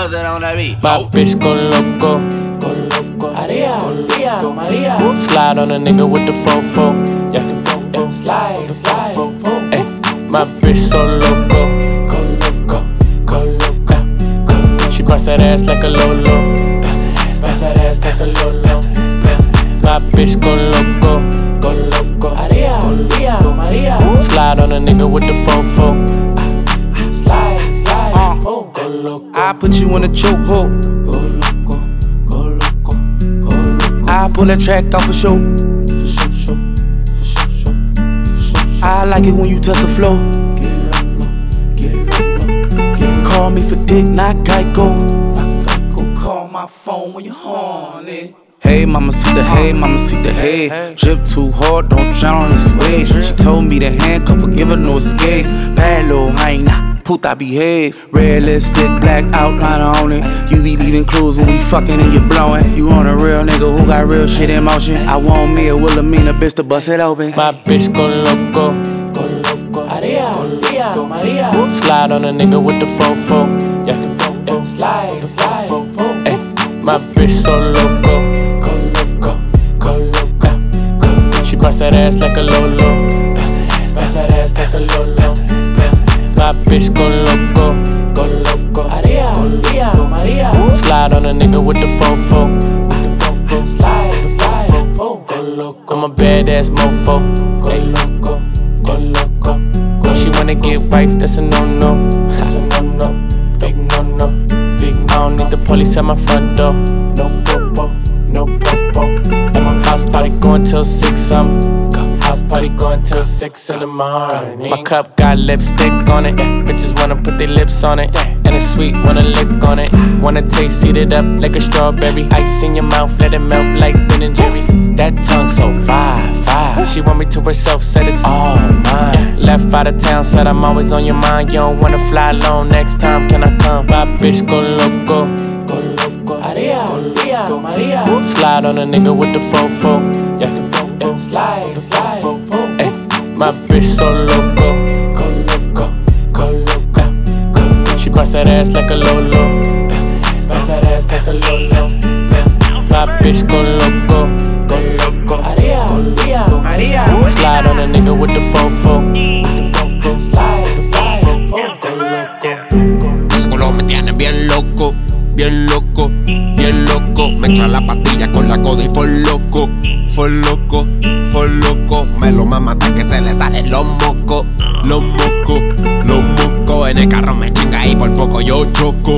nothing on that beat. My bitch go loco. Maria, Maria. Slide on a nigga with the fofo. Yeah. Slide. Ay, my bitch so loco. Go loco. She bust that ass like a Lolo. Bust that ass like a Lolo. My bitch go loco. Maria. Slide on a nigga with the fofo. Slide. Go loco. I put you in a chokehold. Go loco. I pull that track off for show. For show. I like it when you touch the floor. Get low. Call me for dick, not Geico. Call my phone when you're horny. Hey, mamacita, hey. Drip too hard, don't drown on this wave. She told me to handcuff her, give her no escape. Bad little hyena, puta behave. Red lipstick, black outline on it. You be leaving clues when we fucking and you blowing. You on a real nigga who got real shit in motion. I want me a Wilhelmina bitch to bust it open. My bitch go loco. Maria. Slide on a nigga with the fofo. Yeah. Slide. Ay, my bitch so loco. She bust that ass like a Lolo. Bust that ass like a Lolo. My bitch go loco. Maria. Slide on a nigga with the fofo. Slide. Go loco. I'm a badass mofo. Go loco. She wanna get wife, that's a no-no. That's a no-no. Big no-no. I don't need the police at my front door. No popo. At my house party going till 6 House party going till 6 in the morning. My cup got lipstick on it. Bitches wanna put their lips on it. And it's sweet, wanna lick on it. Wanna taste, eat it up like a strawberry. Ice in your mouth, let it melt like Ben and Jerry's. That tongue so fire. She want me to herself, said it's all mine. Left out of town, said I'm always on your mind. You don't wanna fly alone, next time can I come? My bitch go loco. Maria. Slide on a nigga with the fofo. Yeah. Slide. Ay, my bitch so loco. She bust that ass like a Lolo. Bust that ass like a Lolo. My bitch go loco. Maria. Slide on a nigga with the fofo. Slide. Go loco. Ese culo me tiene bien loco. Mezcla la pastilla con la coda y for loco. Me lo mama hasta que se le salen los mocos. En el carro me chinga y por poco yo choco.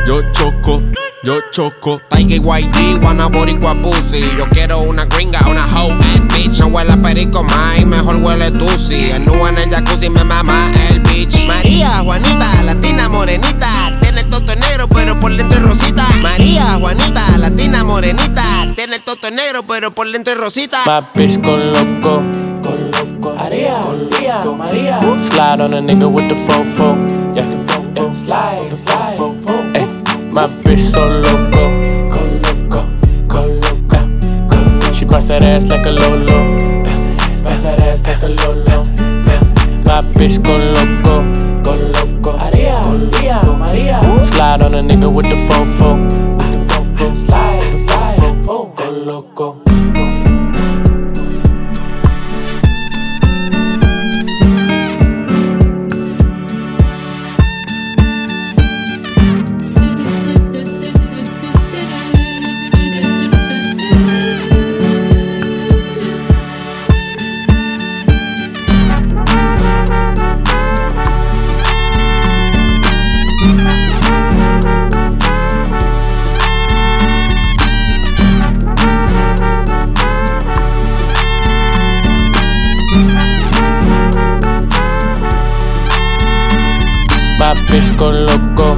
Tiger YG, wanna boricua pussy. Yo quiero una gringa, una hoe ass bitch. No huele a perico más, mejor huele tusi. El nu en el jacuzzi me mama el bitch. María, Juanita, latina morenita. Tiene el toto negro pero por dentro es rosita. María, Juanita, latina morenita. Tiene el toto negro pero por dentro es rosita. My bitch go loco. Maria. Slide on a nigga with the fofo. Yeah. Slide. Ay, my bitch so loco. She bust that ass like a Lolo. Bust that ass like a Lolo. My bitch go loco. Maria. Slide on a nigga with the fofo. Slide. Go loco. My bitch go loco.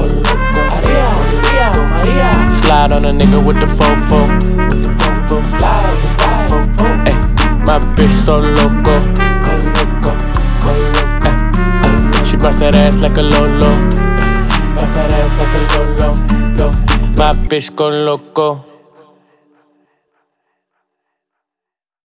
Maria. Slide on a nigga with the fofo. Slide. Ay, my bitch so loco. Ay, she bust that ass like a Lolo. Bust that ass like a Lolo. My bitch go loco.